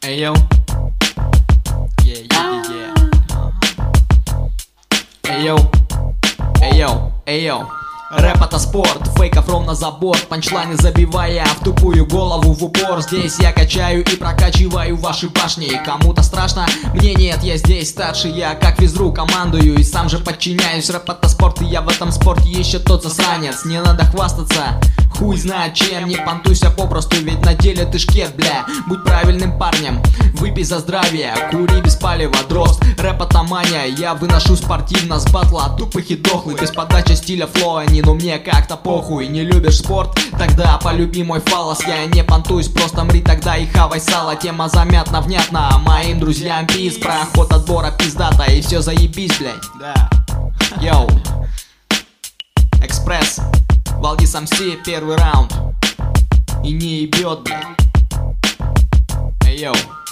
Эй, йоу. Эй, йоу. Эй, йоу. Эй, йоу. Рэп это спорт, фейков ровно за борт. Панчлайны забивая в тупую голову в упор. Здесь я качаю и прокачиваю ваши башни. Кому-то страшно? Мне нет, я здесь старший. Я как физру командую и сам же подчиняюсь. Рэп это спорт, и я в этом спорте еще тот засранец. Не надо хвастаться, хуй знает чем. Не понтуйся попросту, ведь на деле ты шкет, бля. Будь правильным парнем, выпей за здравие. Кури без палева, дрозд. Рэп это мания, я выношу спортивно с батла тупых и дохлых. Без подачи стиля флоа, но мне как-то похуй. Не любишь спорт? Тогда полюби мой фалос. Я не понтуюсь, просто мри тогда и хавай сало. Тема замятна, внятно, моим друзьям пиз. Проход отбора пиздата и все заебись, блядь. Да. Йоу. Экспресс. Валдис МС, первый раунд. И не ебет, блядь. Эй, йоу.